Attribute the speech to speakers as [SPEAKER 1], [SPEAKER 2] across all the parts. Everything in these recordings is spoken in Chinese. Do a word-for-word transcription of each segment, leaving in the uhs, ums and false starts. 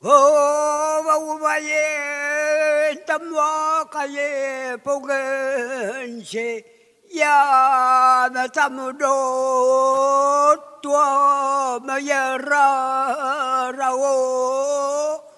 [SPEAKER 1] 오바우바예 담와카예 보건시 야나 담으로 또마야라라오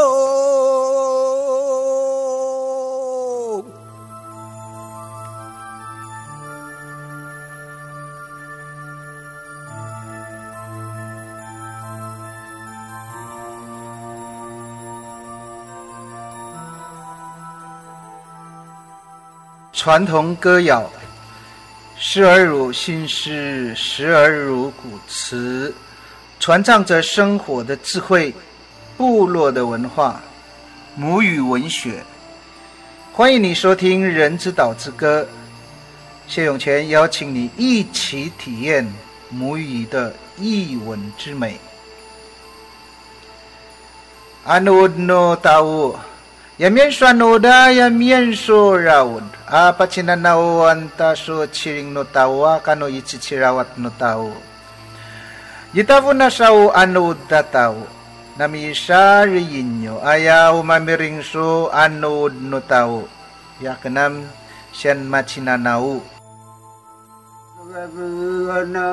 [SPEAKER 2] 传统歌谣，时而如新诗，时而如古词，传唱着生活的智慧、部落的文化、母语文学。欢迎你收听《人之岛之歌》，谢永泉邀请你一起体验母语的译文之美。Anud no tahu Yamian swanoda yamian so raud apa cinanawan taso ciring no tawa kano ichichirawat no tao Yitavu na sao anud tatao nami sari inyo ayaw mamiring so anud no tao yakanam siyan machinanao
[SPEAKER 1] Gabana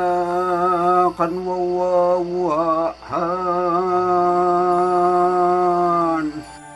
[SPEAKER 1] kanwawawahan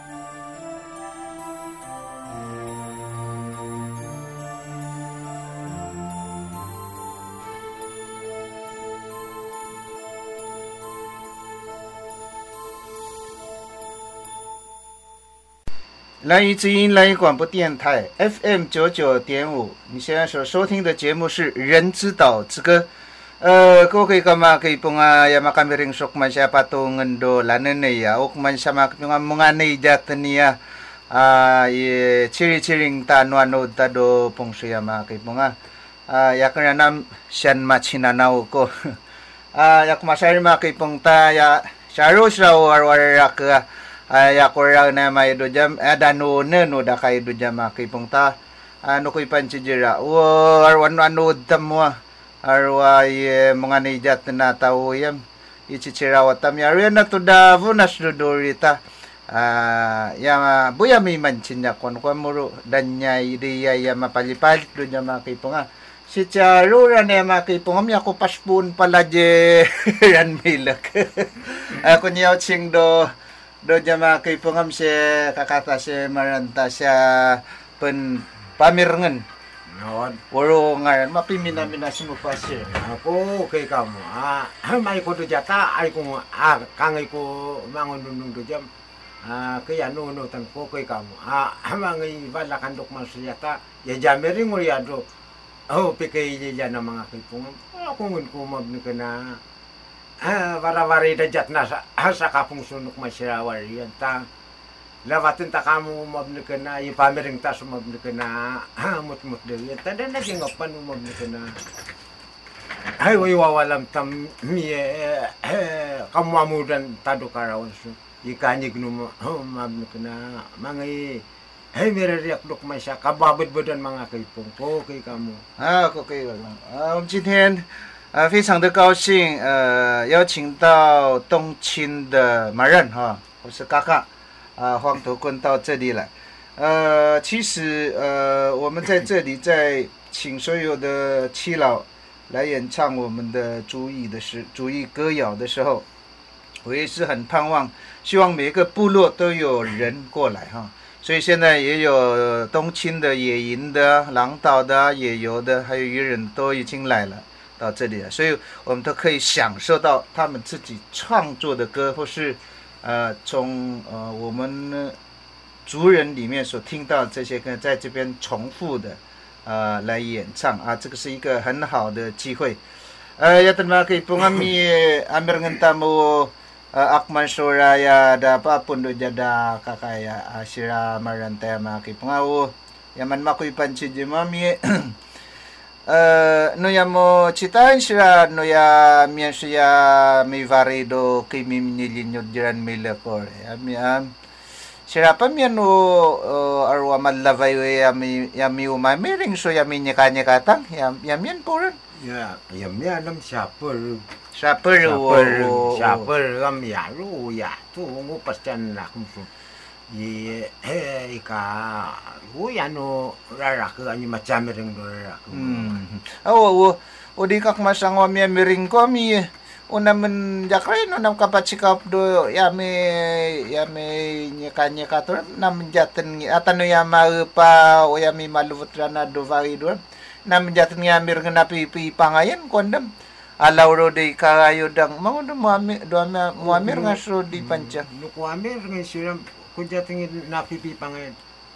[SPEAKER 2] 蓝屿之音蓝屿广播电台 F M 九九点五，你现在所收听的节目是《人之岛之歌》。呃，ko kay kama kay punga ya makamiring sok man siya patungan do lanen niya o man siya mga mga nijat niya ah ye chiri chiring tanuano tado pong siya ma kay punga ah ya kana nam siyan machinanaw ko ah ya kumasari ma kay pong ta ya sharo sharo warwara ka Aya korang na may do jam ada no ne no da kay do jam kay pungta ano koy panchijira wo arwan ano tamwa arwa ye mga nijat na tao yam ichichirawa tam yari na to da vunas do dorita ah ya buya mi manchinya kon kon muro danya ideya ya mapalipalit do jam kay punga si charura ne makay pungam ya ko paspun pala je ran milak ako niyaw ching do do jama kay pungam siya kakata siya maranta siya pen pamirngan
[SPEAKER 3] Naon
[SPEAKER 2] waro ngaran mapimina-mina si mo pa siya
[SPEAKER 3] ako kay kamu ah may ko do jata ay ko ah kangay ko mangununung do jam ah kaya no no tan ko kay kamu ah mangay balakan dok masiyata ya jamering uriado oh pikay ya na mga kay pungam ako ngun ko mabni kana ah warawari dajat na sa sa kapung sunok masyarawar yan ta lawatin ta kamu mabni kana yung pamiring ta sumabni kana ah mut-mut din yan ta na naging opan mabni kana ay way wawalam tam mi kamuamudan tado karawan so ikanyig no mabni kana mangay ay mirariak dok masya kababad-badan mga kaipong ko kay kamu
[SPEAKER 2] ah ko kay lang ah 今天啊，非常的高兴，呃，邀请到东青的马任哈，我是嘎嘎，啊，黄头棍到这里来，呃，其实呃，我们在这里在请所有的耆老来演唱我们的族语的时，族语歌谣的时候，我也是很盼望，希望每一个部落都有人过来哈，所以现在也有东青的、野营的、狼岛的、野游的，还有渔人都已经来了。到这里了，所以我们都可以享受到他们自己创作的歌，或是呃从呃我们族人里面所听到这些歌，在这边重复的呃来演唱啊，这个是一个很好的机会。呃，ya terima kasih pengami amir ngentamu akman soraya da papun do jada kakaya asira marante maki pengawu yaman makuy panci jemami Uh, no ya mo citain sila no ya mian siya may varido kay mimnilinyod diran mila ko ami am sila pa mian no uh, arwa malavay ya mi ya mi umay miring so ya minya kanya katang ya ya mian po rin
[SPEAKER 3] ya ya mian nam siapa
[SPEAKER 2] Saper
[SPEAKER 3] Saper ram ya ru ya tu ngu pascan nak musuh. Ye eh ika gu ya no rara ke ani macam mereng do rara ke.
[SPEAKER 2] Hmm. Oh oh oh di kak masang wa mi miring ko mi una men jakrai no nam kapacikap do ya me ya me nyeka nyeka to nam jaten atano ya ma pa o ya mi maluvutrana do vari do nam jaten ya mir ngena pi pi pangayen kondem alau ro de karayo dang mau do muamir do muamir ngasro di panca
[SPEAKER 3] nu ko amir ngisiram ko jaten na pi pi pangayen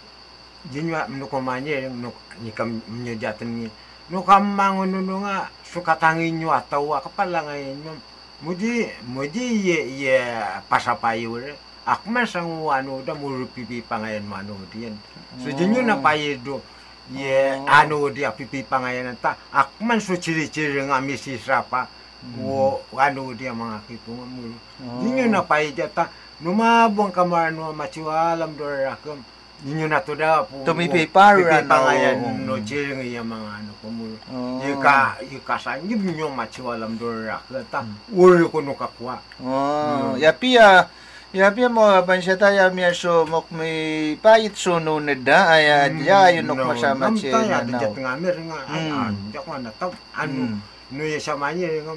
[SPEAKER 3] jinwa nu ko manye nu ni kam nyajaten ni nu kam mangun nu nga sukatangi nyu atau kepala ngayon muji muji ye ye pasapayu re akman sang anu da muru pipi pangayan manu dian sujinyu na paye do ye anu dia pipi pangayan ta akman su ciri-ciri ngamisi sapa wo anu dia mangakitu mulu jinyu na paye jata numa buang kamar no maciwalam dorakam Ninyo na to da po.
[SPEAKER 2] Tumipi paru
[SPEAKER 3] na pangayan no jering ya mga ano ko mo. Ika ika sa nyib nyo machiwalam dora kata uri ko no kakwa.
[SPEAKER 2] Oh, ya pia ya pia mo banseta ya mi so mok mi pait so no neda aya ya yun nok masama che
[SPEAKER 3] na. Na jat ngamer nga an jak na taw ano no ya samanya ngam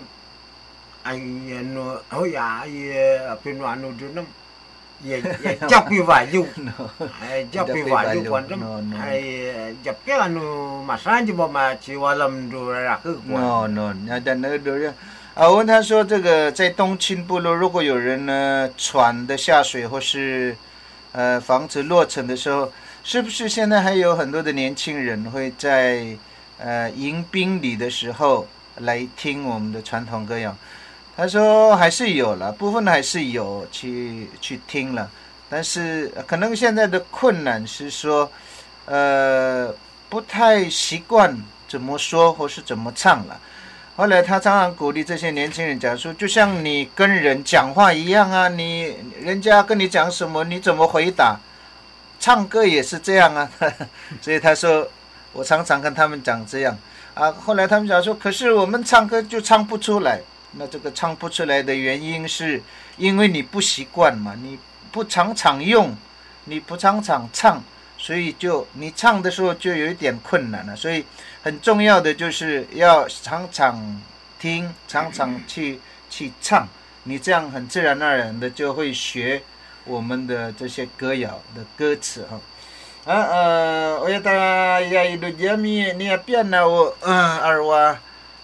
[SPEAKER 3] ay ano oh ya ay pino ano dunam ye ye japi value ai japi value kwandam ai japi anu masanji bo ma chi walam do ra ke
[SPEAKER 2] no no ya dan ne do ya啊，问他说，这个在东青部落，如果有人呢船的下水或是呃房子落成的时候，是不是现在还有很多的年轻人会在呃迎宾礼的时候来听我们的传统歌谣？他说还是有了，部分还是有去去听了，但是可能现在的困难是说，呃，不太习惯怎么说或是怎么唱了。后来他常常鼓励这些年轻人讲说，就像你跟人讲话一样啊，你人家跟你讲什么，你怎么回答？唱歌也是这样啊，所以他说，我常常跟他们讲这样啊。后来他们讲说，可是我们唱歌就唱不出来。那这个唱不出来的原因是因为你不习惯嘛，你不常常用，你不常常唱，所以就你唱的时候就有一点困难了。所以很重要的就是要常常听，常常去去唱，你这样很自然而然的就会学我们的这些歌谣的歌词哈。啊呃，我要他ya itu jami ni apian na arwah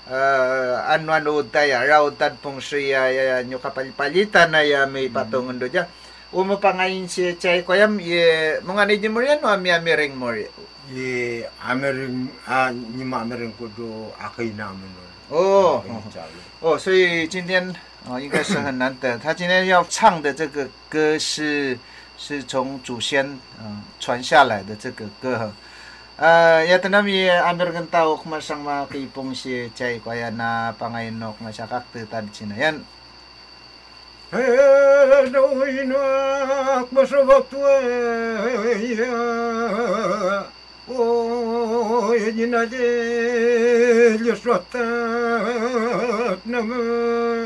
[SPEAKER 2] Uh, anuan utaya rautan pong siya ya nyo kapalpalitan na ya may patungan do dyan umapangayin si chay koyam ye mga ni jimurian o ami amiring mori
[SPEAKER 3] ye amiring ah ni ma amiring ko do akay namin
[SPEAKER 2] 哦哦，所以今天哦应该是很难得，他今天要唱的这个歌是是从祖先嗯传下来的这个歌。Uh, ya tanami amir kan tao kumasang mga kaipong si Chay kaya na pangayinok na siya kakte tadi China. Yan.
[SPEAKER 3] Eh, doy na masabak tuya. Oh, yun na de yuswatat na mo.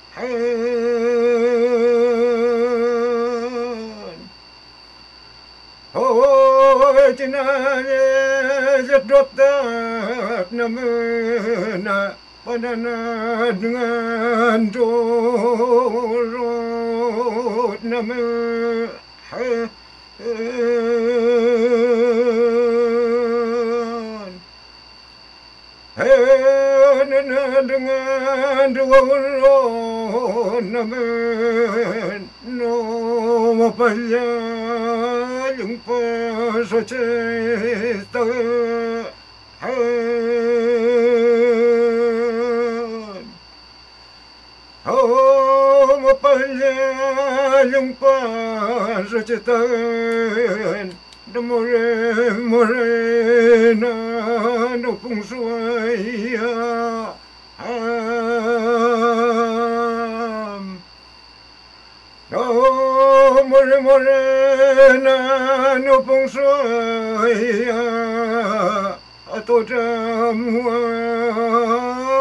[SPEAKER 3] Oh, jinane zedotat namena panana dengan dorot name hen dengan dorot name no mapaya yung pasacheta hen oh mapaya yung pasacheta more morena no pung suaya oh more morena no pung suaya atau jamuan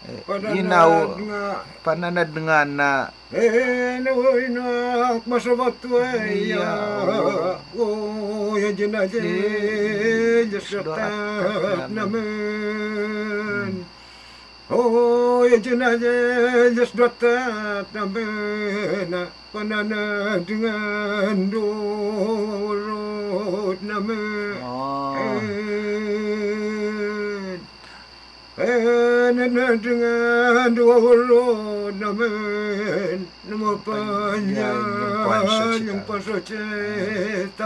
[SPEAKER 2] inaw pananad nga na
[SPEAKER 3] eh naway na masabat ya oh ya jinaje jasat naman oh ya jinaje jasat naman pananad nga durot naman na dengan dua huruf namen nama panjang yang pasoceta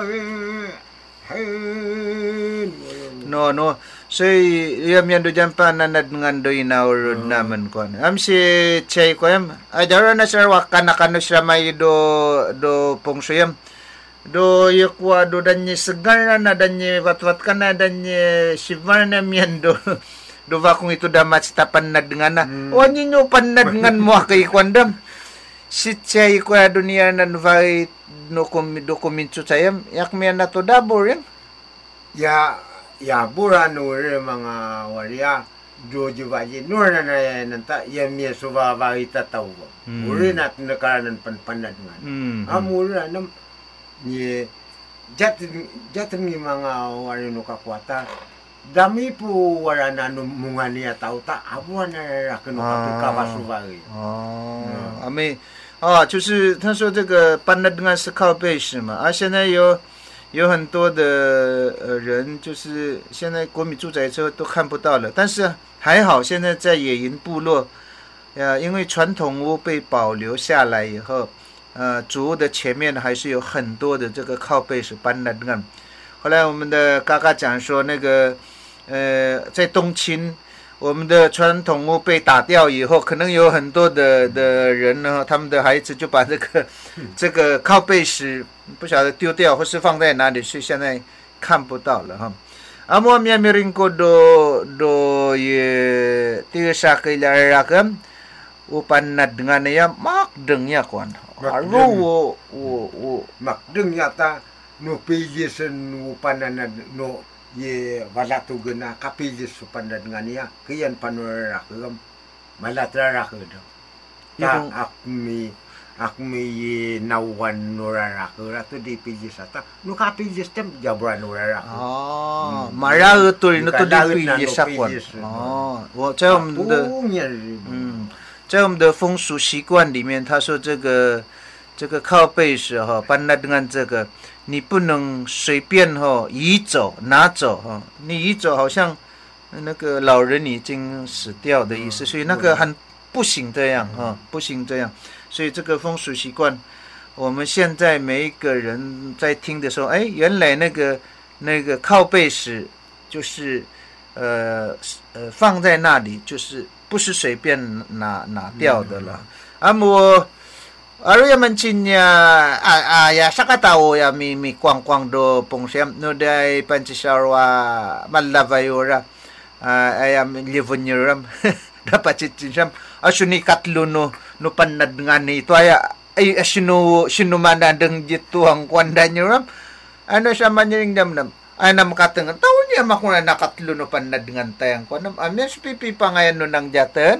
[SPEAKER 2] no no so yam yan do jampan nanad ngan do inaur namen kon am si chei ko am adara na sir wakan nakano sira may do do pongsuyam do yakwa do danye segar na danye wat-wat kana danye shivar na mian do do kung ito damat sita panad nga na mm. o ninyo panad ngan mo kay kwandam si chay ko dunia nan vai no kom dokumento sayam yak mi na to dabor yan
[SPEAKER 3] ya ya burano re mga waria do jivaji nur na na nanta ya mi suba bagita taw mm. uri nat nakaran pan panad nga mm. amura nam ni jat jat mi mga wari no kakwata dami po wala na munga niya tao ta abuan na raken ka basubari
[SPEAKER 2] 哦阿妹啊就是他说这个搬的那是靠背式嘛啊现在有有很多的呃人就是现在国民住宅之后都看不到了但是还好现在在野营部落呃因为传统屋被保留下来以后呃主屋的前面还是有很多的这个靠背式搬的那后来我们的嘎嘎讲说那个呃在东清我们的传统屋被打掉以后可能有很多的的人呢他们的孩子就把这个这个靠背石不晓得丢掉或是放在哪里所以现在看不到了哈amo mi miring ko do do ye tiga sa kailarakam upan na dengan ya mak dengnya kwan aro wo wo
[SPEAKER 3] mak dengnya ta no pilisan upan na no ye walatu gena kapilis supanda dengan ya kian panora rakam malatra rakado ta akmi akmi nawan nora rakura tu di pilis ata no kapilis tem jabran nora rak
[SPEAKER 2] oh mara betul no tu di pilis sakwan哦我在我们的嗯在我们的风俗习惯里面他说这个这个靠背时哈搬那dengan这个你不能随便哈移走拿走哈你移走好像那个老人已经死掉的意思所以那个很不行这样哈不行这样所以这个风俗习惯我们现在每一个人在听的时候哎原来那个那个靠背时就是呃呃放在那里就是不是随便拿拿掉的了啊我Aro ya mancinya ah ya sakatao ya mi mi kwang-kwang do pongsiam no dai panchisarwa malavayora ayam livonyuram dapat cicam asuni katlo no no panad ngani to aya ay asino sino manadeng jituang kwandanyuram ano sa manyiring damdam ana makateng taw niya makuna nakatlo no panad ngan tayang kwanam amya pipi pangayan no nang jaten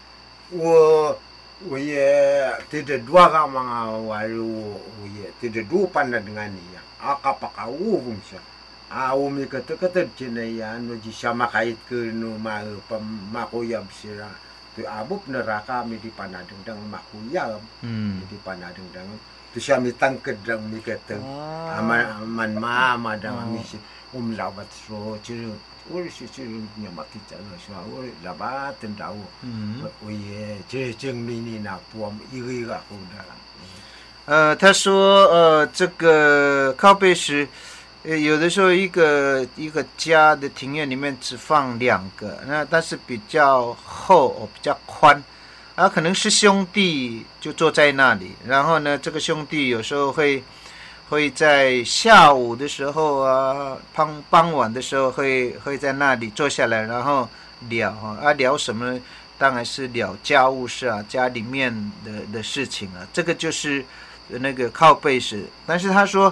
[SPEAKER 3] wo Uye tidak dua orang mga walu uye tidak dua pandan dengan dia akapaka ubum siya aumi kata kata cina ya no ji sama kait ke no ma makuyab sira tu abup neraka mi di panadeng dang makuyab di panadeng dang tu siya mi tangked dang mi kata aman man ma madang mi si um labat so cina uri si nya makita no so uri labat tendau uye je jeng ni ni na puam iri ga ko da
[SPEAKER 2] 呃他说呃这个靠背石有的时候一个一个家的庭院里面只放两个那但是比较厚比较宽啊可能是兄弟就坐在那里然后呢这个兄弟有时候会会在下午的时候啊傍傍晚的时候会会在那里坐下来然后聊啊聊什么当然是聊家务事啊家里面的的事情啊这个就是那个靠背式但是他说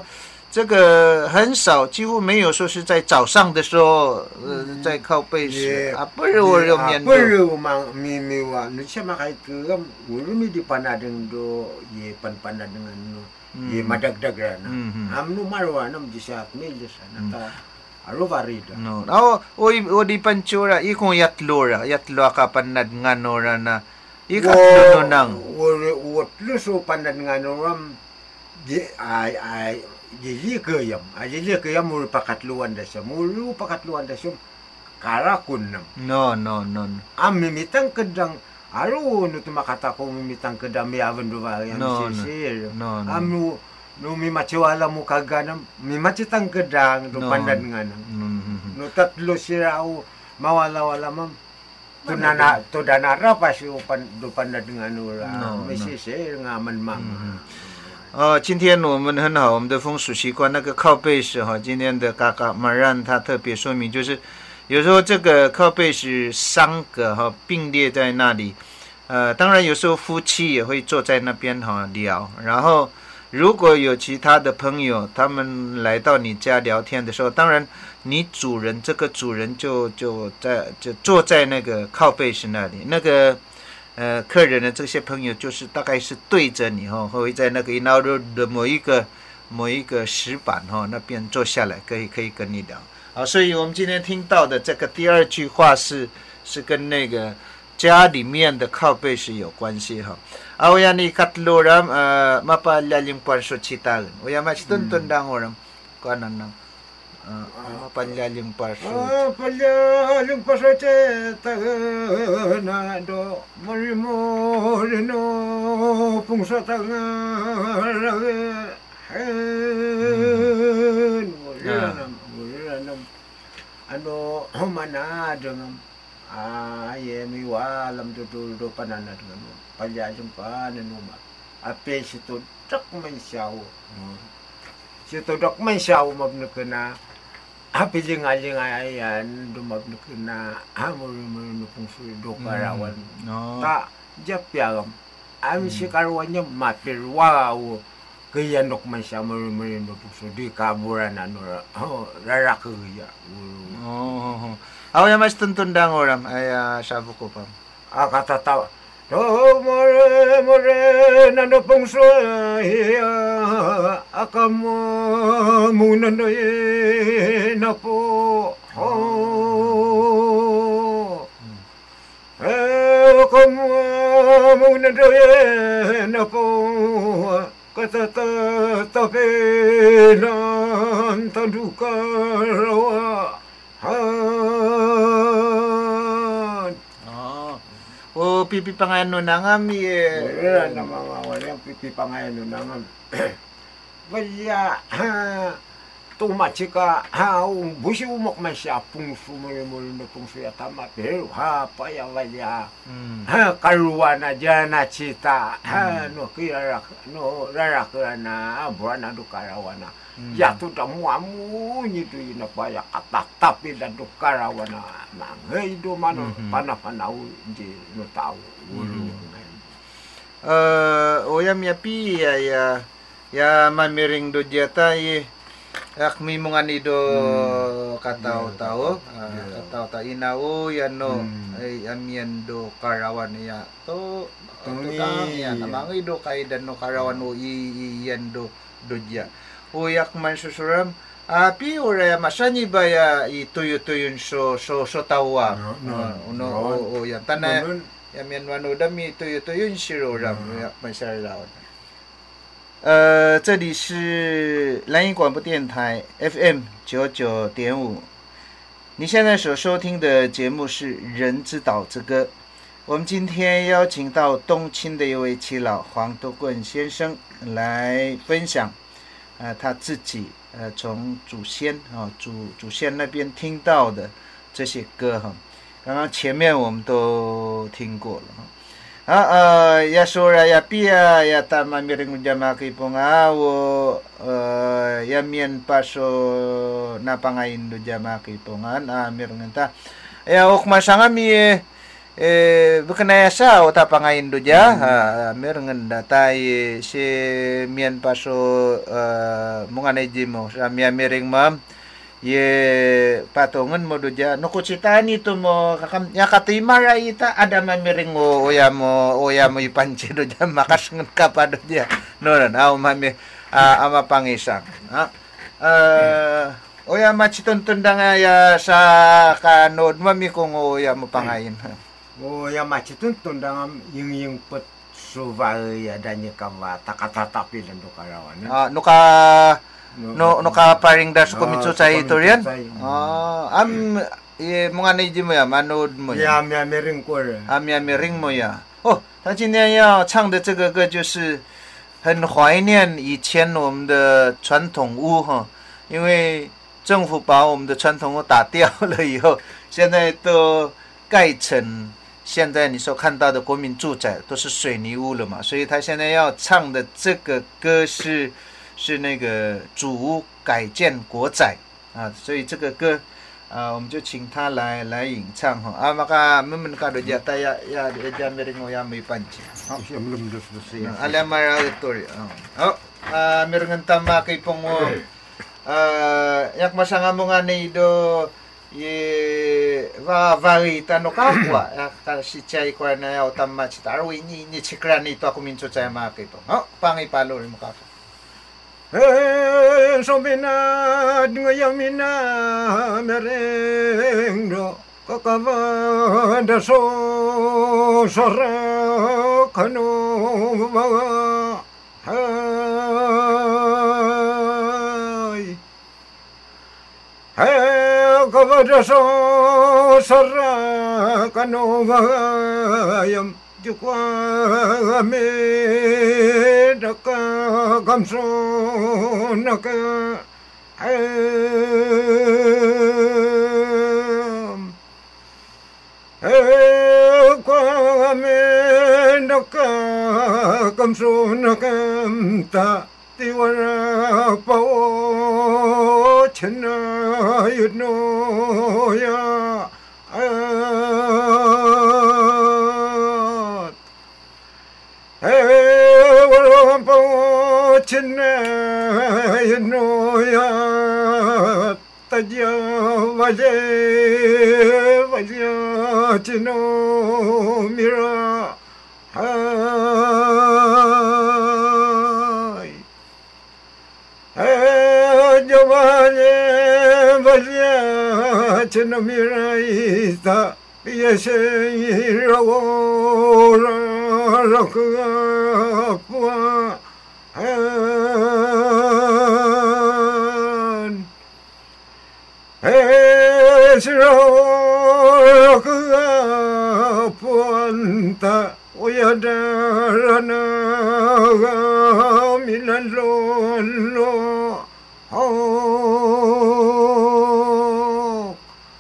[SPEAKER 2] 这个很少，几乎没有说是在早上的时候，呃，在靠背时啊，不是我有面
[SPEAKER 3] 对，不是我们咪咪哇，你什么开个，我咪di panadeng do, ye pan panadengan no, ye madagdagan na, amno marwa nam jisat melis na ta, aro varida.
[SPEAKER 2] No, oh, oi, o di pancura, ikong yatlora, yatlo ka panad nganora na, ikatlo no nang.
[SPEAKER 3] O, watlo so panad nganoram, di ay ay. Jadi kayam, jadi kayam mulu pakatluan dasam, mulu pakatluan dasam, karakun nam.
[SPEAKER 2] No, no, no.
[SPEAKER 3] Am mimitang kedang, aru nu tu makata ko mimitang kedang miawan dua yang
[SPEAKER 2] no,
[SPEAKER 3] sisir.
[SPEAKER 2] No, no.
[SPEAKER 3] Am nu nu mimacewala mu kaganam, mimacitang kedang do
[SPEAKER 2] no.
[SPEAKER 3] pandan nganam.
[SPEAKER 2] Mm-hmm.
[SPEAKER 3] Nu tatlo sirau mawala-wala mam. Tunana to danara pasi pan do pandan nganura.
[SPEAKER 2] No,
[SPEAKER 3] mesisir ngaman mam.
[SPEAKER 2] Mm-hmm. 哦，今天我们很好，我们的风俗习惯那个靠背式哈，今天的嘎嘎马让他特别说明，就是有时候这个靠背是三个哈并列在那里，呃，当然有时候夫妻也会坐在那边哈聊，然后如果有其他的朋友他们来到你家聊天的时候，当然你主人这个主人就就在就坐在那个靠背式那里，那个。呃，客人的这些朋友就是大概是对着你哈、哦，会在那个 Inao Road 的某一个某一个石板哈、哦、那边坐下来，可以可以跟你聊。好，所以我们今天听到的这个第二句话是是跟那个家里面的靠背是有关系哈。啊，我要你katlo ram uh, mapalalim parso citagan. O ya mas tuntundang oram kanan nang. Uh, mapalalim parso.
[SPEAKER 3] Mapalalim parso citagan do marimo no pungsa tangan. Mulianam, mulianam. Ano mana dengan ay mi walam do do panana dengan paljajum pananuma. Ape situ dak mensyau. Situ dak mensyau mabnekena. Ape jingaling ayan do mabnekena amul menupung su do karawan. Ta japyagam. Am si karwannya mapirwau. Kaya nok mensyau menupung su di kaburan anu rarak ya.
[SPEAKER 2] Oh. Ako yung mas tuntundang oram ay uh, sabi ko pa.
[SPEAKER 3] Ah, katatawa. Do more more nando pong soya akamo muna no ye na po. Oh. Eh, akamo muna no ye na po. Katatapenan tandukarawa. Han.
[SPEAKER 2] Oh. Oh, pipi pangano nangami eh.
[SPEAKER 3] Wala na mga wala pipi pangano nangam. Wala tumachika ha busi umok man siya pung sumulmul na pung siya tama pero ha pa ya wala. Ha karuwa na diyan na cita. Ha no kira no rarak na buana do karawana. Ya tu tamu amu nyitu ina paya katak tapi dan do karawana mangai do mano panah panau je no tau ulu.
[SPEAKER 2] Eh, oyam ya pi ya ya ya mamiring do jata ye akmi mungani do katau tau katau ta inau ya no ay amian do karawan ya to to ya namangai do kay dan no karawan o i yan do do ja. Uyak man susuram api ora masani ba ya ituyo-tuyon so so so tawa no o yan tana ya mian wano dami ituyo-tuyon siroram uyak man sarao. 呃，这里是蓝音广播电台 F M 九九点五，你现在所收听的节目是《人之岛之歌》。我们今天邀请到东清的一位耆老黄多棍先生来分享。呃，他自己呃从祖先啊、哦、祖祖先那边听到的这些歌哈，刚刚前面我们都听过了哈。啊呃，ya sura ya pia ya tama miring jamaki pongawo uh, ya mien paso napangain do jamaki pongan ah mirngenta ya ok masanga mi eh bukannya sa o tapangain do ja ha merengen datai si mian paso mungane jimo sa mia mering mam ye patongan mo do ja no ko citani to mo kakam ya katimara ita ada mamiring o oya mo oya mo ipanci do ja makas ngen kapado ja no na mami ama pangisang ha uh, oya machiton tundanga ya sa kanod mami kong oya mo pangain
[SPEAKER 3] o ya macitun tundang yung yung put suval ya danya kawa takatatapi lang do karawan
[SPEAKER 2] ah nuka no no ka paring das ko mitsu sa ito yan ah am eh mga neji mo ya manood mo
[SPEAKER 3] ya ya mering ko
[SPEAKER 2] am ya mering mo ya哦他今天要唱的这个歌就是很怀念以前我们的传统屋哈因为政府把我们的传统屋打掉了以后现在都盖成现在你所看到的国民住宅都是水泥屋了嘛，所以他现在要唱的这个歌是是那个主屋改建国宅啊，所以这个歌啊，我们就请他来来演唱哈。啊，maka memang kado jata ya ya dia mering ya may panci.
[SPEAKER 3] Oh, siya belum selesai.
[SPEAKER 2] Alam mara ito. Oh, ah mering tama kay pongo. Ah, yak masanga mo nga ni do ye va varita no kapwa ka si chai kwa na ya utamma chitaro ni ni chikrani to ako mincho chai ma kay pong. Oh, pangipalo mo ka.
[SPEAKER 3] Eh, sobina ngayamina merengdo kakavanda so sora kanu ba hai hai kakavanda so sora kanu ba yam jukwa me daka gamso naka em em kwa me daka gamso naka ta tiwara pao chena yudno ya China noya tajya vale vale chino mira hai hai javale vale chino mira ista yese rawo rakha pua and esro puanta oyadarana milalo lo oh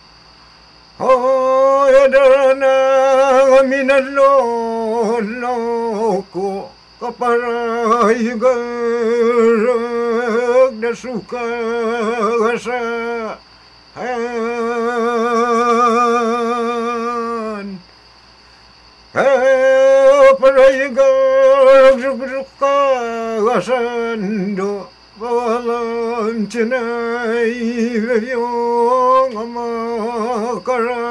[SPEAKER 3] oyadarana milalo lo ko kaparay garag na suka sa han kaparay garag suka sa do walang chinay yung amakara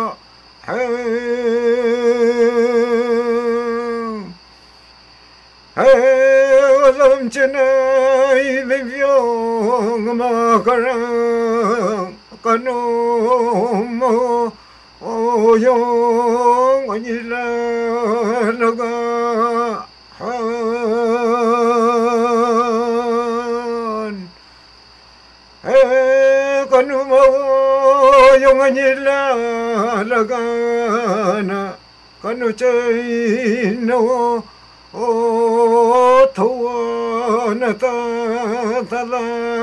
[SPEAKER 3] Alam chinay bibyong makarang kano mo o yung anila naga han eh kano mo yung anila naga na kano chay no oh thua na ta ta la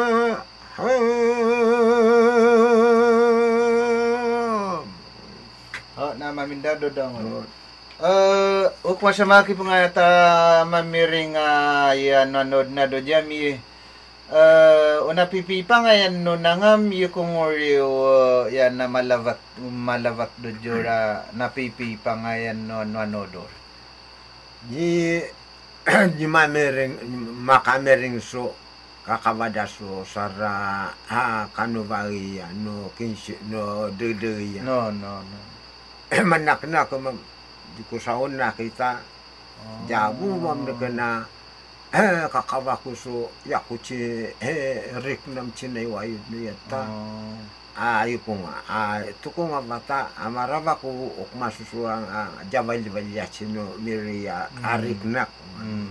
[SPEAKER 2] oh na mamindado dong eh ukma sama ki pangata mamiring ya nanod na do jami uh, una pipipang ayan no nangam yukong oryo yan na malavat malavat do jura na pipipang ayan no anodor.
[SPEAKER 3] Ni ni mamering makamering so kakawadaso sara ha kanuvari no kinsi no dede ya.
[SPEAKER 2] No no no.
[SPEAKER 3] Manak na ko di ko saon na kita.
[SPEAKER 2] Oh.
[SPEAKER 3] Jabu mam na eh kakawaku so yakuchi eh riknam chinai wayu niyata.
[SPEAKER 2] Oh.
[SPEAKER 3] Ayo ko nga ah tuko nga bata amarava ko okmasusuang javali-vali chino miria ariknak.
[SPEAKER 2] 嗯，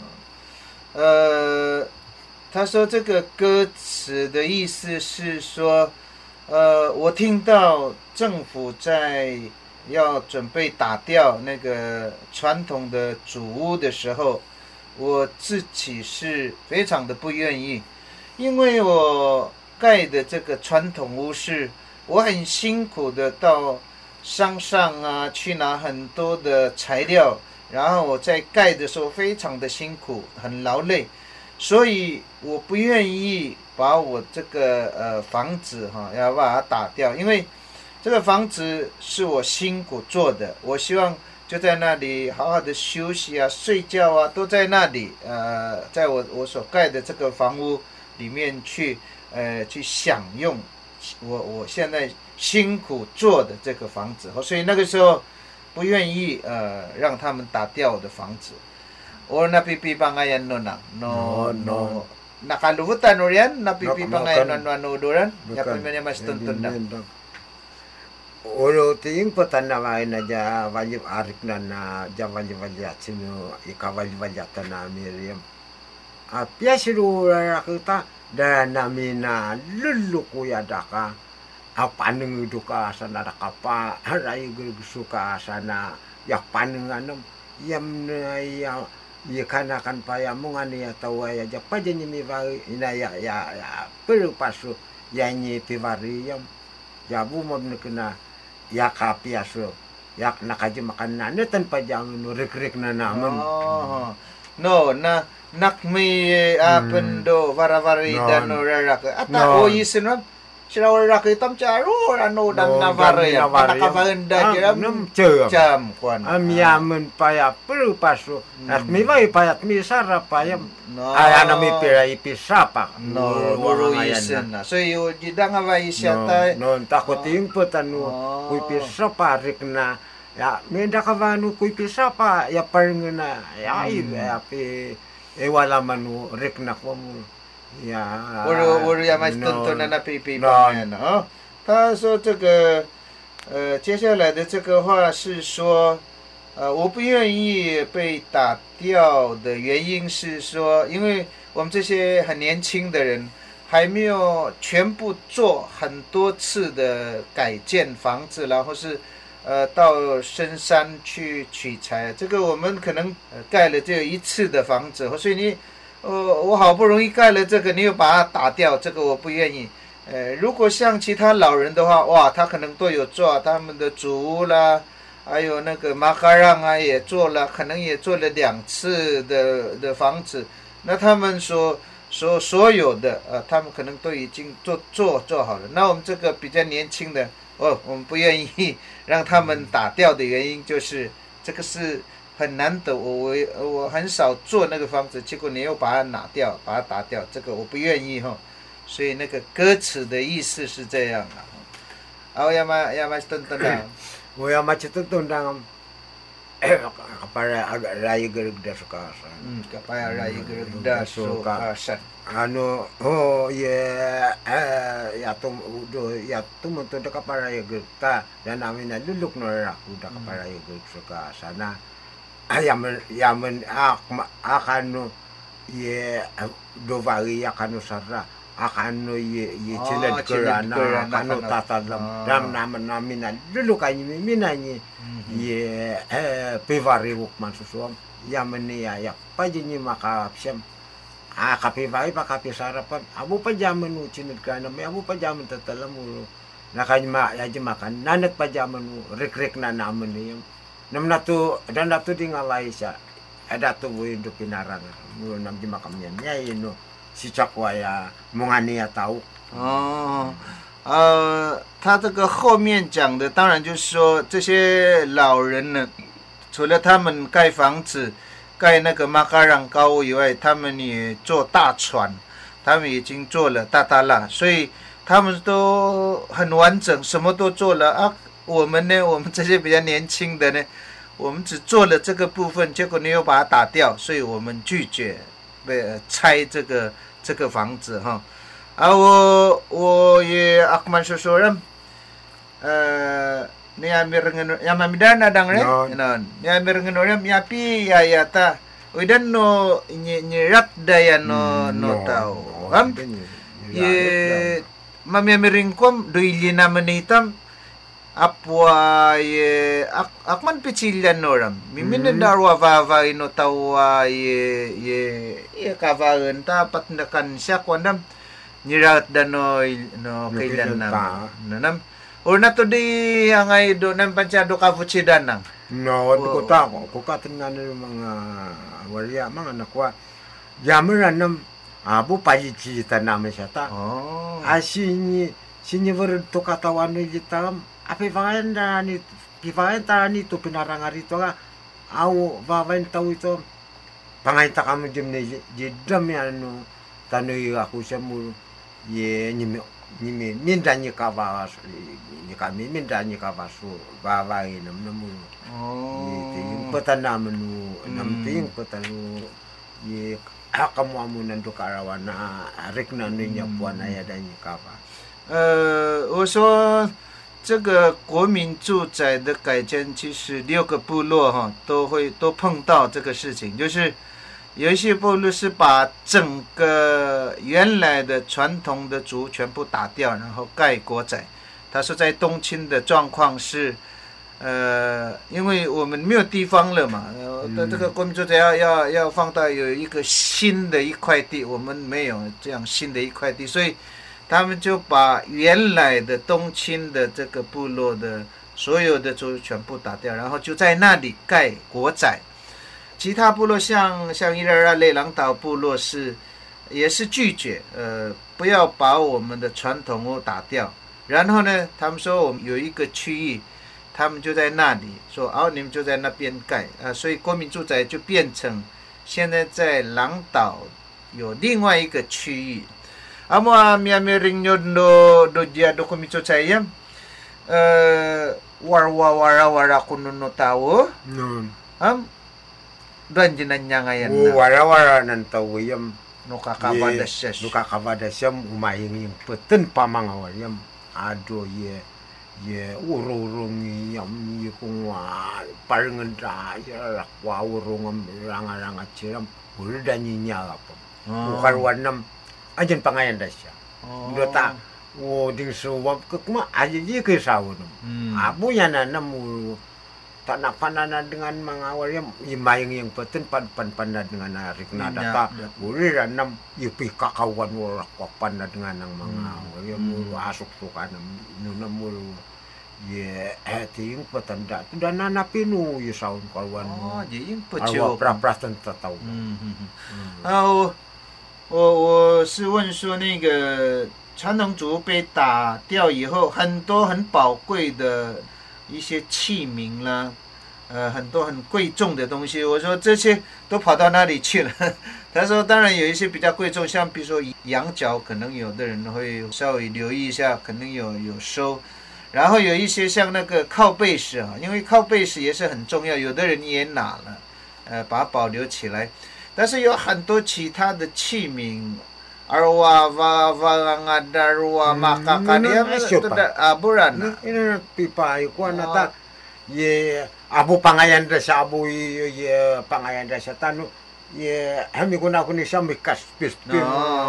[SPEAKER 2] 呃，他说这个歌词的意思是说，呃，我听到政府在要准备打掉那个传统的主屋的时候，我自己是非常的不愿意，因为我盖的这个传统屋是我很辛苦的到山上啊去拿很多的材料。然后我在盖的时候非常的辛苦，很劳累，所以我不愿意把我这个呃房子哈要把它打掉，因为这个房子是我辛苦做的，我希望就在那里好好的休息啊、睡觉啊，都在那里呃，在我我所盖的这个房屋里面去呃去享用我我现在辛苦做的这个房子，所以那个时候。不愿意呃让他们打掉我的房子。O napipipangayan no na. No no. Nakaluhutan o yan napipipangayan no anuduran. Yapon mo niya mas tuntun na.
[SPEAKER 3] Olo ting patan na may na ja valib arik na na ja valib valyat sino ikawalib valyatan na Miriam. Apya silura kita dan namin na lulukuya daka. Apaneng duka sana dakapa harai suka sana ya panenganam yam ya ya kana kan paya mungani ya tawa ya japa jeni mi vari ina ya ya ya peru pasu ya ni pivari yam ya bu mo kena ya kapi asu ya nakaji makan na netan pajang no rek-rek na naman.
[SPEAKER 2] Oh no na nakmi apendo varavari dan no rarak ata o yisinam sila wala kita macaro ano dam navare nakavanda jam jam kwan
[SPEAKER 3] amiamen paya perlu pasu at mi vai payat mi sara payam aya na mi pira ipisapa
[SPEAKER 2] no buru isen na so yo jidang avai siata
[SPEAKER 3] no takoting potanu ku ipisapa rikna ya menda kavanu ku ipisapa ya parngena ya ya pe e wala manu rikna ko呀，
[SPEAKER 2] 我我我要买顿顿的那皮皮包面的啊。他说这个，呃，接下来的这个话是说，呃，我不愿意被打掉的原因是说，因为我们这些很年轻的人还没有全部做很多次的改建房子，然后是呃到深山去取材，这个我们可能、呃、盖了只有一次的房子，所以你。呃，我好不容易盖了这个，你又把它打掉，这个我不愿意。呃，如果像其他老人的话，哇，他可能都有做他们的祖屋啦，还有那个马卡让啊也做了，可能也做了两次的的房子。那他们所所所有的呃，他们可能都已经做做做好了。那我们这个比较年轻的，哦，我们不愿意让他们打掉的原因就是这个是。很难得，我我我很少做那个房子，结果你又把它拿掉，把它打掉，这个我不愿意哈。所以那个歌词的意思是这样啊。啊，要么要么等等啊，
[SPEAKER 3] 我要么去等等当，para raya gerda sukasan.
[SPEAKER 2] Hmm, kapaya raya gerda sukasan.
[SPEAKER 3] Ano, oh yeah, eh, ya tum udo ya tum untuk kapara raya gerda dan amin na luluk no aku da kapara raya gerda sukasan na. Ayaman yaman ak akano ye dovari akano sarra akano ye ye celed kerana akano tatalam dam naman namin dulu kay minanyi ye eh pivari wukman susuam yaman niya ya pajinyi makapsem ah kapivari pa kapisarapan abu pa jaman no cined kana may abu pa jaman tatalam mo nakanyma yaji makan nanat pa jaman no rek-rek na naman niya nam natu dan natu di ngalai siya ada tu bu hidup pinarang mu nam di makamnya nya ino si cakwa ya mongani ya tahu。
[SPEAKER 2] 哦，呃，他这个后面讲的，当然就是说这些老人呢，除了他们盖房子、盖那个马卡朗高屋以外，他们也做大船，他们已经做了大大啦，所以他们都很完整，什么都做了啊。我们呢，我们这些比较年轻的呢，我们只做了这个部分，结果你又把它打掉，所以我们拒绝被拆这个这个房子哈。啊，我我也Akman susuram, eh, ni amir ngeno, ya mamidan adang re, non, ni amir ngeno re, yapi ya ya ta, udan no nyerat daya no no tau, am, ye mami amiringkom doilina menitam, apwa ye Akman picilian noram, mimin darwa vava ino tawa ye ye ye kavagan ta patnakan siya kwandam. Nirat dan no no kailan na nanam or na to di angay do nam panchado kafuchi danang
[SPEAKER 3] no ko ta ko ka tingan mga warya mga nakwa yameran nam abu paji tanam siya ta oh asini sini ver to katawan ni jitam ape vayan ni pivayan ta ni to pinarangari to ga au vavan tau ito pangay ta kamo dim ni jidam ano tanoy ako sa mu ye nimi nimi minda ni kava ni kami minda ni kava su bava inam namu oh ye ting patanam nu nam ting patanu ye akamu amunan do karawana rekna ni nya puana ya dan ni kava
[SPEAKER 2] 呃我说这个国民住宅的改建其实六个部落哈都会都碰到这个事情，就是有一些部落是把整个原来的传统的族全部打掉，然后盖国宅。他说在东清的状况是，呃，因为我们没有地方了嘛，呃，这个国民住宅要要要放到有一个新的一块地，我们没有这样新的一块地，所以他们就把原来的东清的这个部落的所有的族全部打掉，然后就在那里盖国宅。其他部落像像伊拉拉雷朗岛部落是也是拒绝，呃，不要把我们的传统屋打掉。然后呢，他们说我们有一个区域，他们就在那里说，哦，你们就在那边盖啊、呃，所以国民住宅就变成现在在朗岛有另外一个区域。阿莫阿米阿米ring nyo do do dia do kami住宅呀，呃，warwa wara wara kuno no tawo，
[SPEAKER 3] 嗯，
[SPEAKER 2] 啊。Dan jinanya ngayon
[SPEAKER 3] na. Wara-wara ng tawiyam.
[SPEAKER 2] No kakavada siya.
[SPEAKER 3] No kakavada siya umaying yung peten pamangawal yam. Ado ye ye ururung yam ye kung paringan da ya lakwa urungam ranga-ranga chiram. Ulda niya apa. Bukarwan nam ajan pangayan da siya. Dota o ding suwab kuma aja ye kay sawo nam. Abo yan na namu tak nak panana dengan mengawal yang imayang yang peten pan pan panna dengan arik nada ta boleh ranam ipi kakawan warak panna dengan ang mengawal yang mulu asuk sukan nuna mulu ye ting petanda tu dan nana pinu ye saun kawan
[SPEAKER 2] oh jadi pecah
[SPEAKER 3] pra pra tenta tahu
[SPEAKER 2] 嗯嗯嗯啊我我我是问说那个传统族被打掉以后很多很宝贵的一些器皿啦，呃，很多很贵重的东西。我说这些都跑到哪里去了？他说，当然有一些比较贵重，像比如说羊角，可能有的人会稍微留意一下，可能有有收。然后有一些像那个靠背石啊，因为靠背石也是很重要，有的人也拿了，呃，把它保留起来。但是有很多其他的器皿。arwa va va ngadarwa makaka dia sudah aburan
[SPEAKER 3] ini pipa ikuan nata ye abu pangayan desa abu ye pangayan desa tanu ye hami guna kuni samikas pis pis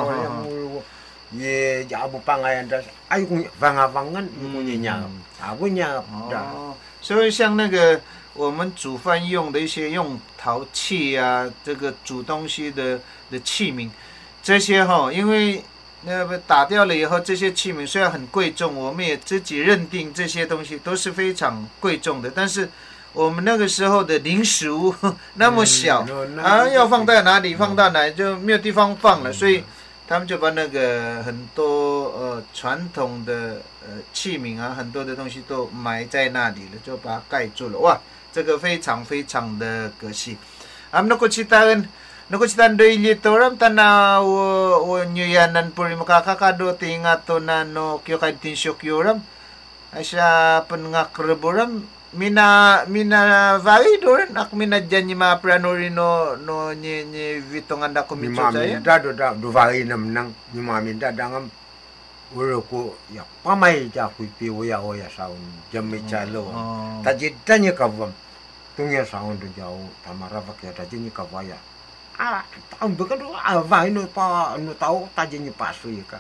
[SPEAKER 3] ye abu pangayan desa ayu vanga vangan punya nyap abu nyap dah
[SPEAKER 2] 所以像那个我们煮饭用的一些用陶器啊，这个煮东西的的器皿。这些哈，因为那个打掉了以后，这些器皿虽然很贵重，我们也自己认定这些东西都是非常贵重的。但是我们那个时候的临时屋那么小、嗯、啊，要放在哪里放到哪里就没有地方放了，所以他们就把那个很多呃传统的呃器皿啊，很多的东西都埋在那里了，就把它盖住了。哇，这个非常非常的可惜。Am no ko citakan, no ko citan do ilito ram tana wo wo nyuyanan puri makakakado tinga to na no kyo kay tinsyok yoram. Asya pengakreburam mina mina vari doran ak mina janyi ma pranori no no nye nye vitongan da komitso saya.
[SPEAKER 3] Da do da do vari nam nang ni mami da dangam uro ko ya pamai ja ku pi oya oya saun jammi chalo. Tajidanya kavam. Tungya saun do jauh tamara bakya tajini kawaya. Ah, tahu bukan do ah vai no pa no tahu tajini pasu ka.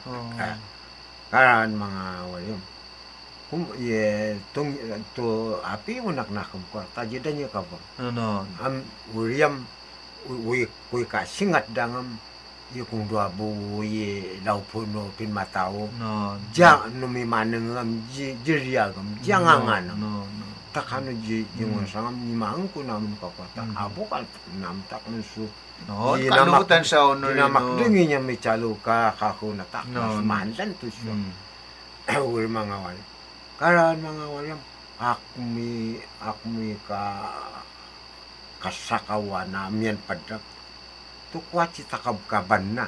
[SPEAKER 3] Karan mga walim. Kum ye tung to api unak nakum ko tajidanya kavam.
[SPEAKER 2] No.
[SPEAKER 3] Am uriam ui kui ka singat dangam ye kung dua bu ye lau puno pin matao.
[SPEAKER 2] No.
[SPEAKER 3] Jang no mi manengam jiriagam jangangan.
[SPEAKER 2] No. No.
[SPEAKER 3] Takano ji yung sangam ni mangko namin kapata abo ka nam tak su
[SPEAKER 2] no kanutan sa ono
[SPEAKER 3] na makdungi niya may chalo ka kako na tak
[SPEAKER 2] no
[SPEAKER 3] mandan to siya ul mga wal karan mga walam akmi akmi ka kasakawa na miyan padak to kwachi takabkaban na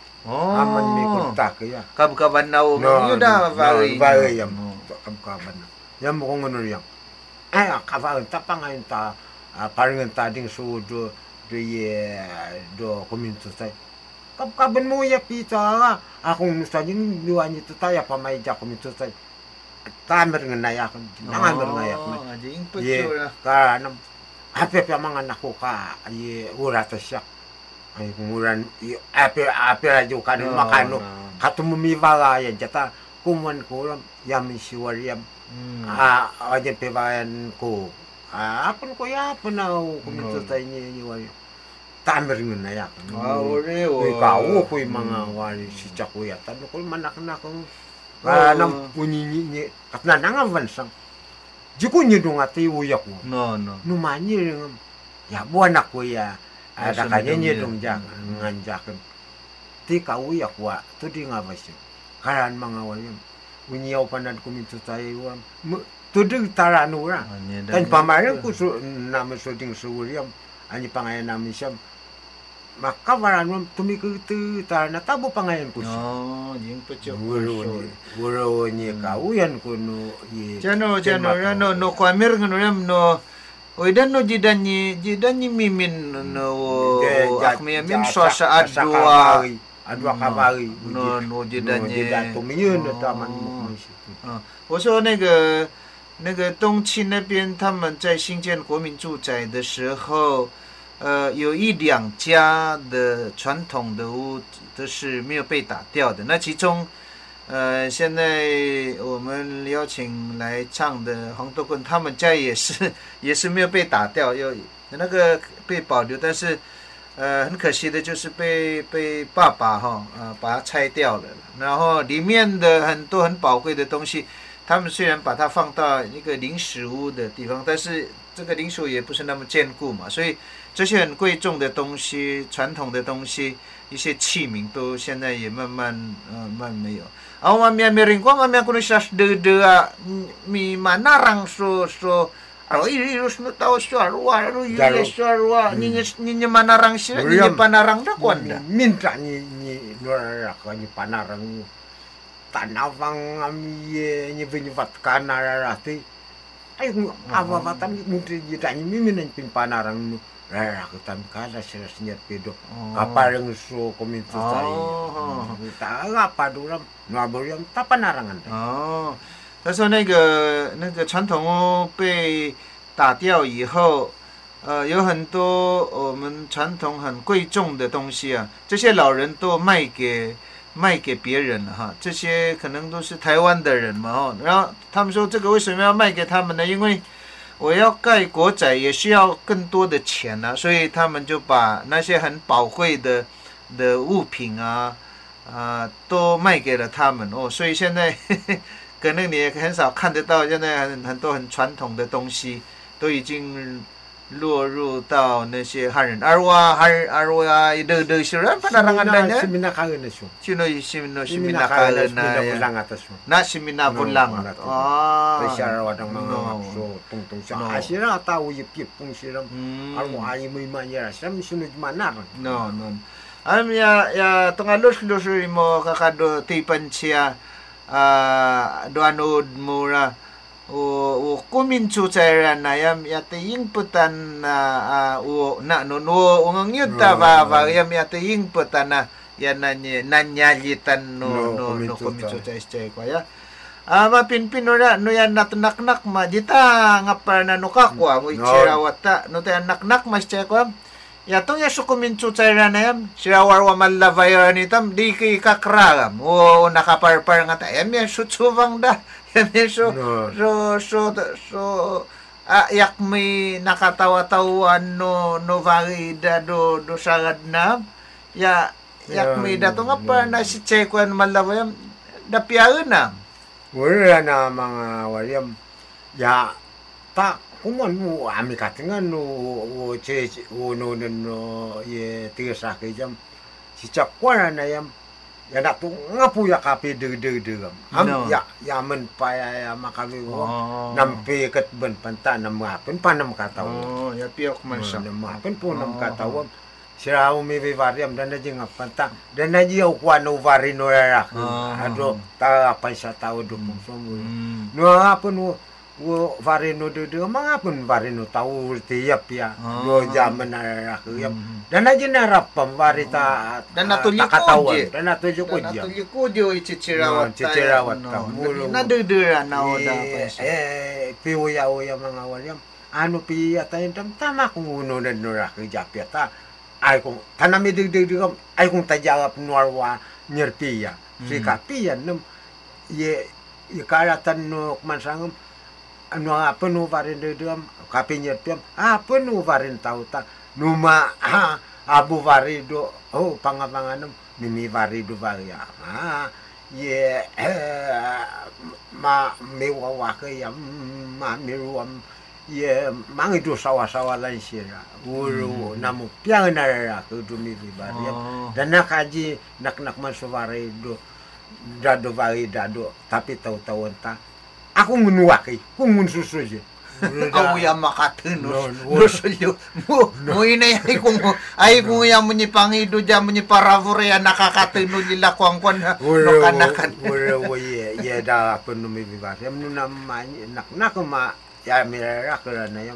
[SPEAKER 2] oh
[SPEAKER 3] aman mi kontak ya
[SPEAKER 2] kabkaban na o yuda vari
[SPEAKER 3] vari yam kabkaban na yam ko ngono yang eh kawan tapang ngayon ta parang ta ding su do do ye do kominto tay kapkaban mo ya pita akong sa ding duwan ito tayo pamay ja kominto tay tamer nga nayak nangamer nayak
[SPEAKER 2] na ding
[SPEAKER 3] ye ka nam ape pa mga nako ka ye urata siya ay kumuran ape ape radyo ka no makano katumumiwala yan jata kuman ko yami siwariyam Hmm. Ah, aja pebayan ko. Ah, apun ko ya penau kumito tay ni ni wali. Tamer ngun na yak.
[SPEAKER 2] Ah, ore o.
[SPEAKER 3] Ikaw ko mga wali si Chakuya. Tano ko manak na ko. Ah, nam unyi ni katna nang avansang. Jiko ni dong ati uyak ko.
[SPEAKER 2] No, no.
[SPEAKER 3] Numani ngam. Ya buan ako ya. Ada kanya ni dong jang nganjakan. Ti ka uyak wa to di ngabasyo. Karan mga wali. Unyaw panad kumito tayo wam tudeng tarano ra kan pamaran ko so namin so ding suriam ani pangayan namin siya makawaran wam tumikutu tarana tabo pangayan ko siya
[SPEAKER 2] oh yung putyo
[SPEAKER 3] wuro wuro ni kauyan ko no ye
[SPEAKER 2] jano jano no no kwamir ngono ram no oidan no jidanyi jidanyi mimin no akmi min so sa adwa adwa kabari no no jidanyi
[SPEAKER 3] tumiyun na taman mo
[SPEAKER 2] 啊，我说那个那个东青那边他们在新建国民住宅的时候，呃，有一两家的传统的屋都是没有被打掉的。那其中，呃，现在我们邀请来唱的黄豆棍，他们家也是也是没有被打掉，有那个被保留，但是。呃，很可惜的就是被被爸爸哈呃把它拆掉了，然后里面的很多很宝贵的东西，他们虽然把它放到一个临时屋的地方，但是这个临时屋也不是那么坚固嘛，所以这些很贵重的东西、传统的东西、一些器皿都现在也慢慢呃慢慢没有。啊，我们没人过，我们可能是的的啊，mi manarang so so Aro irirus no tao suarwa, aro irirus suarwa, ninya ninya manarang sila, ninya panarang na kwanda.
[SPEAKER 3] Minta ni ni luar ka ni panarang tanawang ami ni benyevat kanarati. Ay apa batam mungkin jita ni mimin pin panarang rara kutam kala sila sinyat pedo. Kaparang so komento tayo. Ta apa duram, naboriam ta panarangan.
[SPEAKER 2] Oh. 他说那个那个传统屋被打掉以后，呃，有很多我们传统很贵重的东西啊，这些老人都卖给卖给别人了哈。这些可能都是台湾的人嘛哈。然后他们说这个为什么要卖给他们呢？因为我要盖国宅也需要更多的钱啊，所以他们就把那些很宝贵的的物品啊啊、呃、都卖给了他们哦。所以现在呵呵可能你也很少看得到，现在很很多很传统的东西都已经落入到那些汉人。Arwah arwah ide-ide siran panarangan danya.
[SPEAKER 3] Simina kaeun su.
[SPEAKER 2] Sino simino simina kaeun na.
[SPEAKER 3] Pulang atas su.
[SPEAKER 2] Na simina pulang. Ah.
[SPEAKER 3] Pesara wadang mga so tungtung sa asira tahu yip-yip pung siram. Arwah ay may manyara sam sunod manar.
[SPEAKER 2] No, no. Am ya ya tungalus-lus mo kakado tipan siya ah doanod mura o kuminchu tsara na yam yate yingputan na o na no no ungang yuta ba ba yam yate yingputan na yan nanya nanyalitan no no no kuminchu tsara ko ya ama pinpinora no yan natnak-nak ma dita ngapar na nukakwa mo ichirawata no ta nak-nak mas tsara ko yatong ya sukuminchu tsara na yam sirawar wa malavayo nitam di ki kakragam o nakaparpar nga ta yam yan sutsuvang da yam yan so so so so ah, yak may nakatawa-tawan no no varida do do sagad na ya yak may dato nga pa na si Chekwan malavayo dapiyaon na
[SPEAKER 3] wala na mga waryam ya ta kuman mo ami katingan no o che o no no ye tiga ke jam si cakwana na yam ya nak tu ngapu ya kape de de de am ya ya men pa ya makawi wo nampe ket ben panta nam ngapen panam kataw
[SPEAKER 2] oh ya piok man sa
[SPEAKER 3] nam ngapen po nam kataw sira umi vi variam dan na jing panta dan na jiu kwa no varino ra ado ta apa sa taw do mo so no apun wo wo varino de de mangapun varino tahu tiap ya do zaman na yam dan aja narapam varita
[SPEAKER 2] dan natulyo
[SPEAKER 3] ko dan natulyo ko
[SPEAKER 2] dan natulyo ko dio ichichirawat
[SPEAKER 3] chichirawat ta
[SPEAKER 2] na de de na oda
[SPEAKER 3] eh piwo ya o ya mga walyam ano pi atayin tam tama kung uno na nura ke japia ta ay kung tanami de de ay kung tajawap nuarwa nyerpia si kapian nem ye ikaratan no mansangam ano apa nu varin de dem kapinya piam apa nu varin tau ta numa ha abu varido oh pangapanganem mimi varido varia ah ye ma mewa wa ke ya ma miruam ye mangidu sawa-sawa lain sira ulu namu piang nara ke dumi varia dan nak haji nak-nak masuk varido dado vari dado tapi tahu-tahu entah aku menuaki, aku mensusu je.
[SPEAKER 2] Aku yang makatun, nusulyo. Mo, mo ina ay kung ay kung yang menyipangi do jam menyiparavur ya nakakatun nila kuang kuan no kanakan.
[SPEAKER 3] Ora ye ye da penumi vivar. Yam nu namanya nak nak ma ya mirara kerana yam.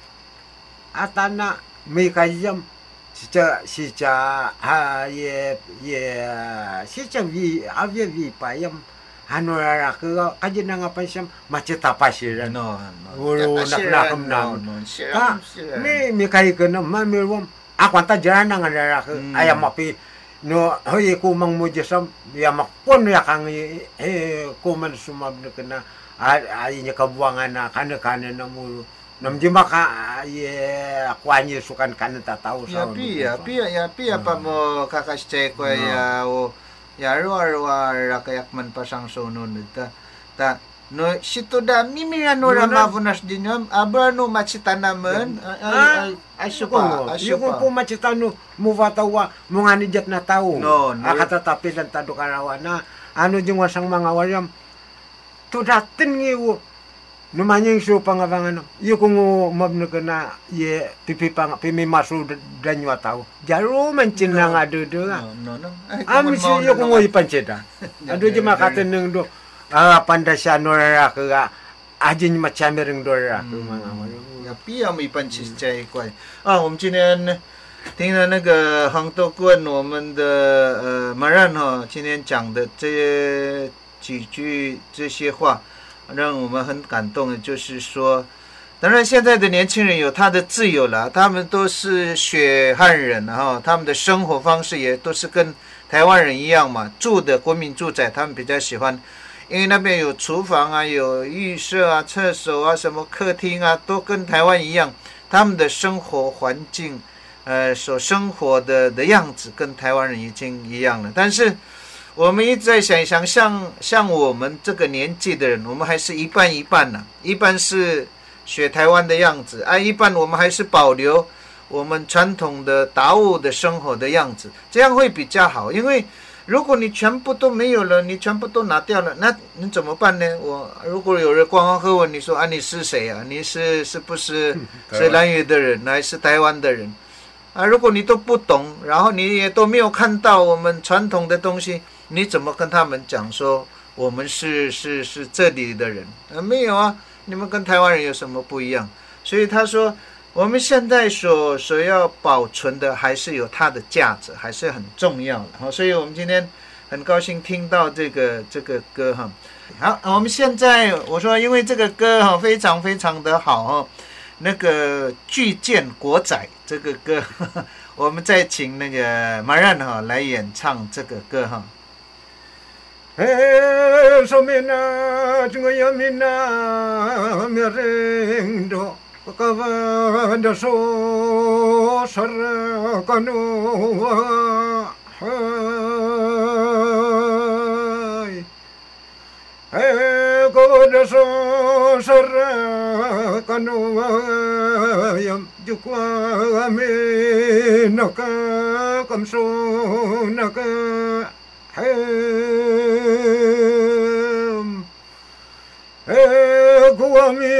[SPEAKER 3] Atana mi kayam sica sica ha ye ye sica vi avye vi payam anu rara ke kaji nang apa sih macet apa sih
[SPEAKER 2] no
[SPEAKER 3] no nak nak nang ah mi mi kai ke nam ma mi rom aku anta jalan nang rara ke ayam api no hoye ku mang mujasam ya makpon ya kang eh ku man sumab kena ainya kebuangan na kana kana na mulu nam jima ka ye aku anya sukan kana tak tahu
[SPEAKER 2] ya pi ya pi ya pi apa mo kakas cek ya o ya arwa rakayak man pasang sonon ta ta no sito da mimira no ramavunas dinyam abra no machitanamen ay ay supa ay
[SPEAKER 3] supa ko machitano muvatawa mungani jat na tao
[SPEAKER 2] no
[SPEAKER 3] akata tapi dan tado karawana ano jing wasang mga waryam to daten ngiwo no manyeng so pangavangan yo kung mabno kana ye pipi pang pimi masu danyo tao jaro mancin nang adu do
[SPEAKER 2] no no
[SPEAKER 3] am si yo kung oy panceda adu je makaten nang do ah pandasya norara ka ajin machamereng dora
[SPEAKER 2] ya pia mi pancis chai kwai啊我们今天听了那个杭州棍我们的呃马然哈今天讲的这几句这些话让我们很感动的就是说当然现在的年轻人有他的自由了他们都是血汉人哈他们的生活方式也都是跟台湾人一样嘛住的国民住宅他们比较喜欢因为那边有厨房啊有浴室啊厕所啊什么客厅啊都跟台湾一样他们的生活环境呃所生活的的样子跟台湾人已经一样了但是我们一直在想想像像我们这个年纪的人我们还是一半一半呢、啊、一半是学台湾的样子啊，一半我们还是保留我们传统的达悟的生活的样子，这样会比较好。因为如果你全部都没有了，你全部都拿掉了，那你怎么办呢？我如果有人观光客问你说啊，你是谁啊？你是是不是是兰屿的人，还是台湾的人？啊，如果你都不懂，然后你也都没有看到我们传统的东西，你怎么跟他们讲说我们是是是这里的人？啊，没有啊，你们跟台湾人有什么不一样？所以他说，我们现在所所要保存的还是有它的价值，还是很重要的。好，所以我们今天很高兴听到这个这个歌哈。好，我们现在我说，因为这个歌哈非常非常的好哈。那个巨舰国仔这个歌，呵呵我们再请那个马然哈来演唱这个歌哈。
[SPEAKER 3] 哎，说明呐，这个要明呐，没人多，个万的说说了个努啊，哎，哎，个的说说了个努啊，呀，就过没那个咁说那个。hem e guami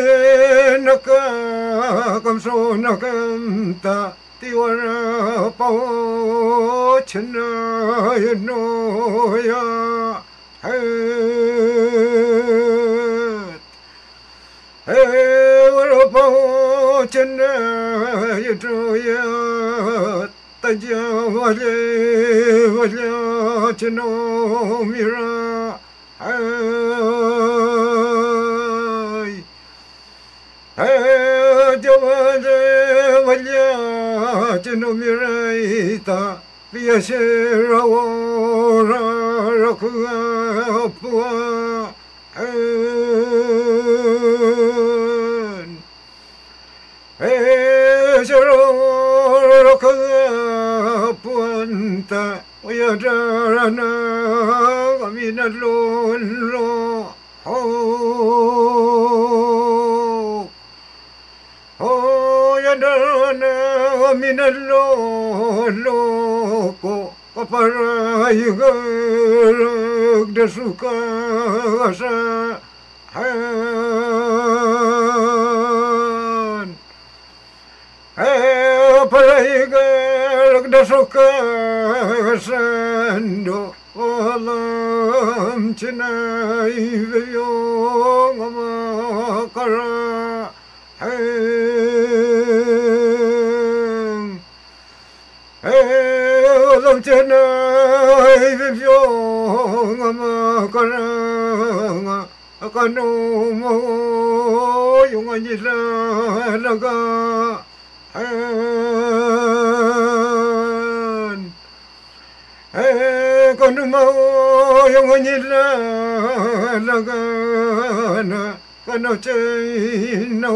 [SPEAKER 3] naka kam so nakam ta tiwara pao chena no ya he e wara pao chena yo ya ta ja wale wale cheno mira ai ai jawale wale cheno mira ita pia shera ora rakua pua ai shera rakua puanta ya darana kamina lon lo ho ho ya darana kamina lo lo ko kapara yugar de suka sa han eh para yugar de suka sando alam chinai veyo ngamakara hem alam chinai veyo ngamakara akano mo yung anila laga eh kanu mau yang anila lagana kanu chino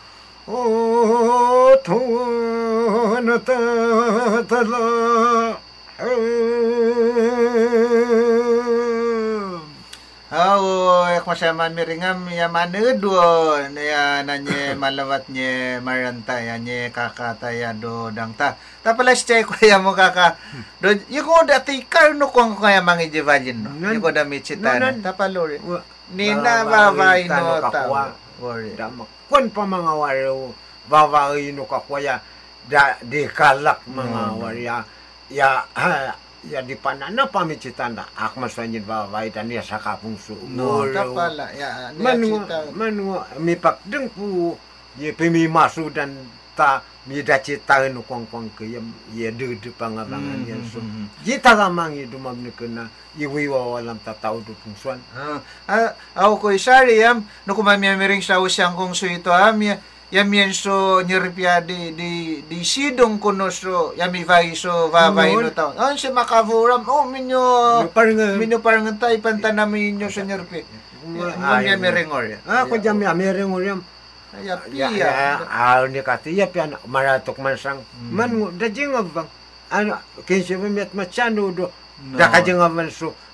[SPEAKER 3] o to na ta ta la
[SPEAKER 2] Oh, ek masaman miringam ya manedo ya nanye malawatnya marantay anye kakataya do dangta. Tapalas chay ko ya mo kaka. Do yuko dati karno ko kaya mangi jevajin no. Yuko da michitan. Tapalori. Nina baba ino ta. Wori.
[SPEAKER 3] Kon pa mga waro baba ino kakwaya da di kalak mga warya ya ya di panana pamicitan da akmas panjin bawai dan ya sakapung su
[SPEAKER 2] no tapala ya
[SPEAKER 3] manu manu mi pak deng pu ye pemi masu dan ta mi da cita no kong kong ke ye ye de de pangabangan ya so jita gamangi dumam ne kena iwi wa walam ta tau du pungsuan
[SPEAKER 2] ah au ko isari yam no kuma mi miring sa usyang kong su ito am ya yamien so nyerpia di di di sidong kuno so yami vai so vavai no tao an si makavuram oh minyo minyo parang tay pantana minyo so nyerpi mo yami rengor ya
[SPEAKER 3] ah ko jam yami rengor yam
[SPEAKER 2] ya pia
[SPEAKER 3] ah ni kati ya pian maratok mansang man da jingab bang ano kinse met machano do da ka jingab man so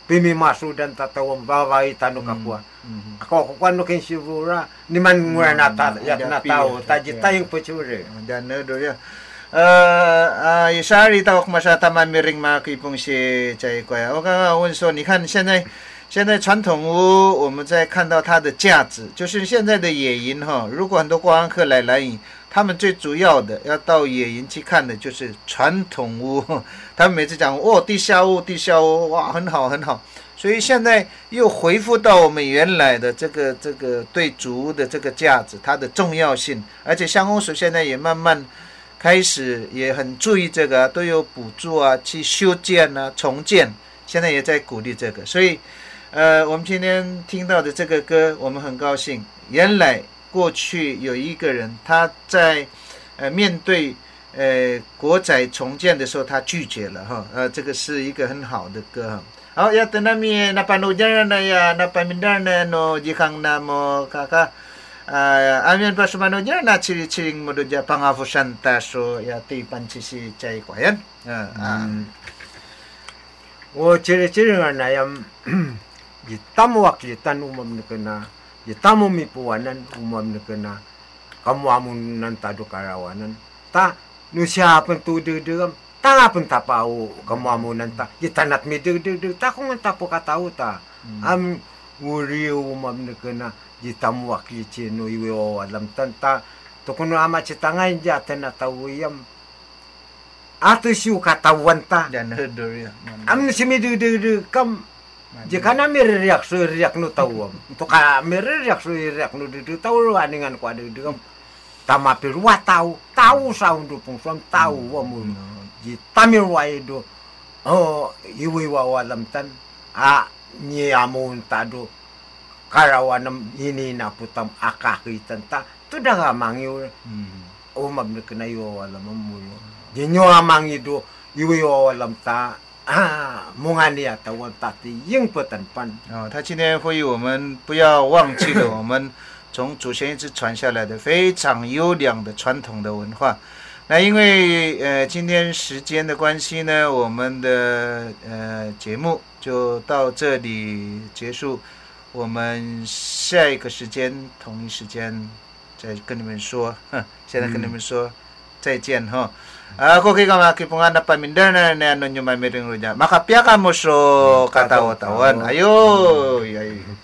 [SPEAKER 3] pimimasu dan tatawang bawai tanu kapua. Ako ko ano kin sibura ni man mura na ta ya na tao taji tayong pecure.
[SPEAKER 2] Dan do ya. 呃呃，沙里到马上他们没人嘛，可以碰些这一块。我刚刚问说，你看现在现在传统屋，我们在看到它的价值，就是现在的野营哈。如果很多观光客来兰屿，他们最主要的要到野营去看的就是传统屋。他们每次讲哦，地下屋，地下屋，哇，很好很好。所以现在又恢复到我们原来的这个这个对主屋的这个价值，它的重要性，而且乡公所现在也慢慢。开始也很注意这个、啊，都有补助啊，去修建啊、重建，现在也在鼓励这个。所以，呃，我们今天听到的这个歌，我们很高兴。原来过去有一个人，他在呃面对呃国宅重建的时候，他拒绝了哈，呃，这个是一个很好的歌哈。好，ya tenami napanujan na ya napamindar na no jikang na mo kaka. Uh, amin pa sumanoja na ciri-ciring modoja pangafusan taso ya ti pancisi cai kwayan. Uh,
[SPEAKER 3] hmm. Oh ciri-ciri na yang jitamu wakilitan umam nekena, jitamu mipuanan umam nekena, kamu amun nan tadu karawanan, ta nusia pentu dedegam, ta pun ta pau kamu amun nan ta, jitanat mi dedeg ta kung ta po katau ta, am uri umam nekena. Jitamu wakil cino iwe o alam tanta to kuno ama citangai jatan atau yam atu siu katawan ta
[SPEAKER 2] dan hedur ya
[SPEAKER 3] am simi de de kam jekana mer riak so riak no tawam to ka mer riak so riak no de tahu aningan ko de kam tama perwa tahu tahu saundu pung sam tahu wamu jitamir wai do oh iwe wa alam tan a ni amun tado karawanam ini na putam akakitan ta tu dah ngamangiu hmm. O mab kena yo wala mamuyo jinyo amangi do yo wala ta啊，蒙安利亚台湾大地应不等班。
[SPEAKER 2] 哦，他今天呼吁我们不要忘记了我们从祖先一直传下来的非常优良的传统的文化。那因为呃今天时间的关系呢，我们的呃节目就到这里结束。我们下一个时间同一时间再跟你们说，现在跟你们说、嗯、再见哈。Ako kay kama kipungan na pamindahan na ano nyo mamiring runya. Makapya ka mo so katawa-tawan. Ayo, ay.